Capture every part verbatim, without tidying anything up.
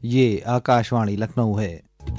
یہ آکاشوانی لکھنؤ ہے۔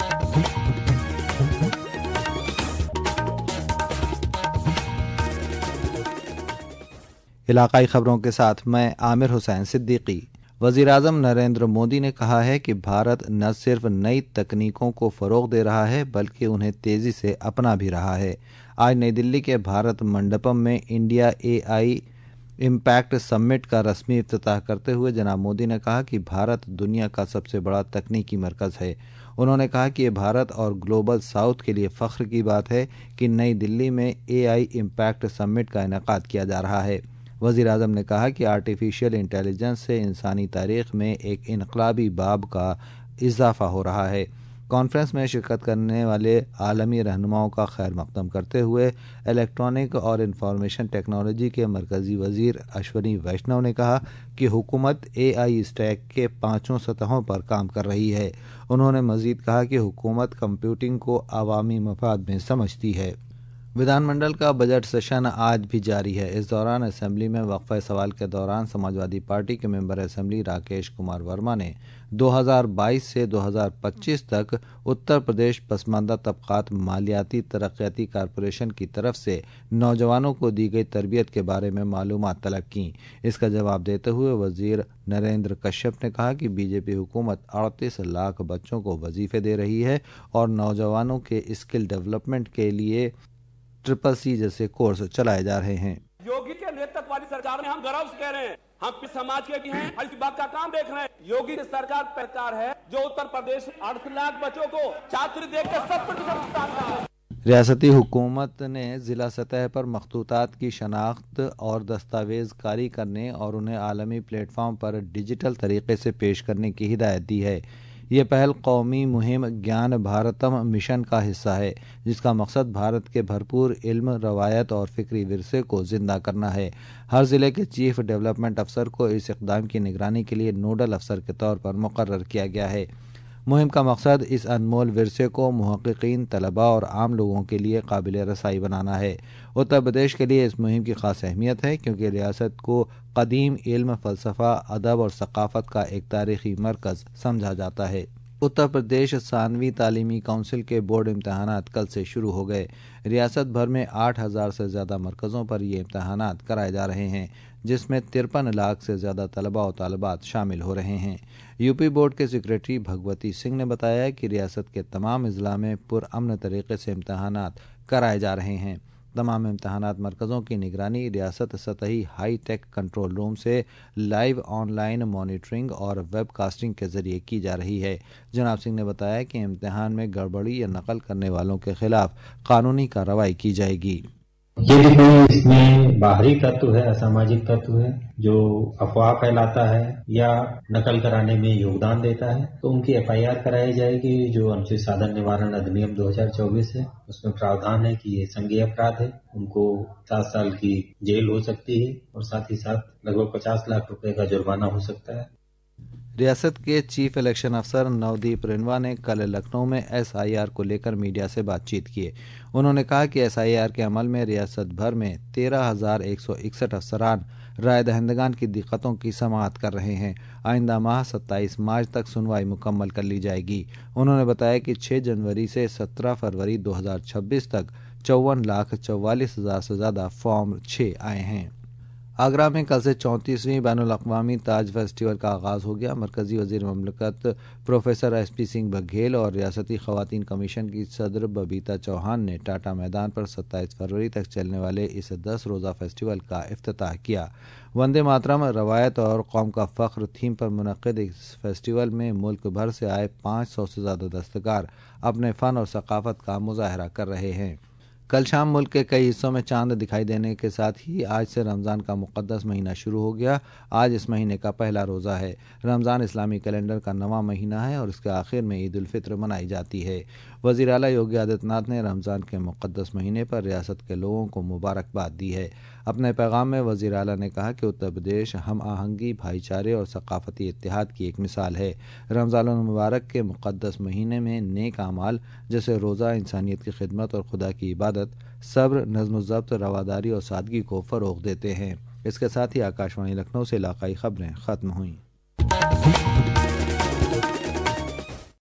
علاقائی خبروں کے ساتھ میں عامر حسین صدیقی۔ وزیر اعظم نریندر مودی نے کہا ہے کہ بھارت نہ صرف نئی تکنیکوں کو فروغ دے رہا ہے بلکہ انہیں تیزی سے اپنا بھی رہا ہے۔ آج نئی دلی کے بھارت منڈپم میں انڈیا اے آئی امپیکٹ سمٹ کا رسمی افتتاح کرتے ہوئے جناب مودی نے کہا کہ بھارت دنیا کا سب سے بڑا تکنیکی مرکز ہے۔ انہوں نے کہا کہ یہ بھارت اور گلوبل ساؤتھ کے لیے فخر کی بات ہے کہ نئی دلی میں اے آئی امپیکٹ سمٹ کا انعقاد کیا جا رہا ہے۔ وزیر اعظم نے کہا کہ آرٹیفیشیل انٹیلیجنس سے انسانی تاریخ میں ایک انقلابی باب کا اضافہ ہو رہا ہے۔ کانفرنس میں شرکت کرنے والے عالمی رہنماؤں کا خیر مقدم کرتے ہوئے الیکٹرانک اور انفارمیشن ٹیکنالوجی کے مرکزی وزیر اشونی ویشنو نے کہا کہ حکومت اے آئی اسٹیک کے پانچوں سطحوں پر کام کر رہی ہے۔ انہوں نے مزید کہا کہ حکومت کمپیوٹنگ کو عوامی مفاد میں سمجھتی ہے۔ ودھان منڈل کا بجٹ سیشن آج بھی جاری ہے۔ اس دوران اسمبلی میں وقفہ سوال کے دوران سماجوادی پارٹی کے ممبر اسمبلی راکیش کمار ورما نے دو ہزار بائیس سے دو ہزار پچیس تک اتر پردیش پسماندہ طبقات مالیاتی ترقیاتی کارپوریشن کی طرف سے نوجوانوں کو دی گئی تربیت کے بارے میں معلومات طلب کیں۔ اس کا جواب دیتے ہوئے وزیر نریندر کشیپ نے کہا کہ بی جے پی حکومت اڑتیس لاکھ بچوں کو وظیفے دے رہی ہے اور نوجوانوں کے اسکل ڈیولپمنٹ کے لیے ٹرپل سی جیسے کورس چلائے جا رہے ہیں۔ یوگی کے نیترتو والی سرکار میں ہم گورو سے کہہ رہے ہیں، ہم اس سماج کے بھی ہیں اور اس بات کا کام دیکھ رہے ہیں۔ یوگی کی سرکار پہچار ہے جو اتر پردیش اڑسٹھ لاکھ بچوں کو چاکری دے کے سب کچھ کرتا ہے۔ ریاستی حکومت نے ضلع سطح پر مخطوطات کی شناخت اور دستاویز کاری کرنے اور انہیں عالمی پلیٹ فارم پر ڈیجیٹل طریقے سے پیش کرنے کی ہدایت دی ہے۔ یہ پہل قومی مہم گیان بھارتم مشن کا حصہ ہے جس کا مقصد بھارت کے بھرپور علم، روایت اور فکری ورثے کو زندہ کرنا ہے۔ ہر ضلع کے چیف ڈیولپمنٹ افسر کو اس اقدام کی نگرانی کے لیے نوڈل افسر کے طور پر مقرر کیا گیا ہے۔ مہم کا مقصد اس انمول ورثے کو محققین، طلباء اور عام لوگوں کے لیے قابل رسائی بنانا ہے۔ اتر پردیش کے لیے اس مہم کی خاص اہمیت ہے کیونکہ ریاست کو قدیم علم، فلسفہ، ادب اور ثقافت کا ایک تاریخی مرکز سمجھا جاتا ہے۔ اتر پردیش ثانوی تعلیمی کونسل کے بورڈ امتحانات کل سے شروع ہو گئے۔ ریاست بھر میں آٹھ ہزار سے زیادہ مرکزوں پر یہ امتحانات کرائے جا رہے ہیں جس میں ترپن لاکھ سے زیادہ طلباء و طالبات شامل ہو رہے ہیں۔ یو پی بورڈ کے سیکریٹری بھگوتی سنگھ نے بتایا کہ ریاست کے تمام اضلاع میں پرامن طریقے سے امتحانات کرائے جا رہے ہیں۔ تمام امتحانات مرکزوں کی نگرانی ریاست سطحی ہائی ٹیک کنٹرول روم سے لائیو آن لائن مانیٹرنگ اور ویب کاسٹنگ کے ذریعے کی جا رہی ہے۔ جناب سنگھ نے بتایا کہ امتحان میں گڑبڑی یا نقل کرنے والوں کے خلاف قانونی کارروائی کی جائے گی۔ یدی کوئی اس میں باہری تتو ہے، اساماجک تتو ہے جو افواہ پھیلاتا ہے یا نقل کرانے میں یوگدان دیتا ہے تو ان کی ایف آئی آر کرائی جائے گی جو انوچت سادھن نوارن ادھینیم دو ہزار چوبیس ہے۔ اس میں پراودھان ہے کہ یہ سنگھی اپرادھ ہے، ان کو سات سال کی جیل ہو سکتی ہے اور ساتھ ہی ساتھ لگ بھگ پچاس لاکھ روپے کا جرمانہ ہو سکتا ہے۔ ریاست کے چیف الیکشن افسر نودیپ رنوا نے کل لکھنؤ میں ایس آئی آر کو لے کر میڈیا سے بات چیت کی۔ انہوں نے کہا کہ ایس آئی آر کے عمل میں ریاست بھر میں تیرہ ہزار ایک سو اکسٹھ افسران رائے دہندگان کی دقتوں کی سماعت کر رہے ہیں۔ آئندہ ماہ ستائیس مارچ تک سنوائی مکمل کر لی جائے گی۔ انہوں نے بتایا کہ چھ جنوری سے سترہ فروری دو ہزار چھبیس تک چون لاکھ چوالیس ہزار سے زیادہ فارم چھ آئے ہیں۔ آگرہ میں کل سے چونتیسویں بین الاقوامی تاج فیسٹیول کا آغاز ہو گیا۔ مرکزی وزیر مملکت professor S P Singh Baghel اور ریاستی خواتین کمیشن کی صدر ببیتا چوہان نے ٹاٹا میدان پر ستائیس فروری تک چلنے والے اس دس روزہ فیسٹیول کا افتتاح کیا۔ وندے ماترم، روایت اور قوم کا فخر تھیم پر منعقد اس فیسٹیول میں ملک بھر سے آئے پانچ سو سے زیادہ دستکار اپنے فن اور ثقافت کا مظاہرہ کر رہے ہیں۔ کل شام ملک کے کئی حصوں میں چاند دکھائی دینے کے ساتھ ہی آج سے رمضان کا مقدس مہینہ شروع ہو گیا۔ آج اس مہینے کا پہلا روزہ ہے۔ رمضان اسلامی کیلنڈر کا نواں مہینہ ہے اور اس کے آخر میں عید الفطر منائی جاتی ہے۔ وزیر اعلیٰ یوگی آدتیہ ناتھ نے رمضان کے مقدس مہینے پر ریاست کے لوگوں کو مبارکباد دی ہے۔ اپنے پیغام میں وزیر اعلیٰ نے کہا کہ اتر پردیش ہم آہنگی، بھائی چارے اور ثقافتی اتحاد کی ایک مثال ہے۔ رمضان المبارک کے مقدس مہینے میں نیک اعمال جیسے روزہ، انسانیت کی خدمت اور خدا کی عبادت صبر، نظم و ضبط، رواداری اور سادگی کو فروغ دیتے ہیں۔ اس کے ساتھ ہی آکاشوانی لکھنؤ سے علاقائی خبریں ختم ہوئیں۔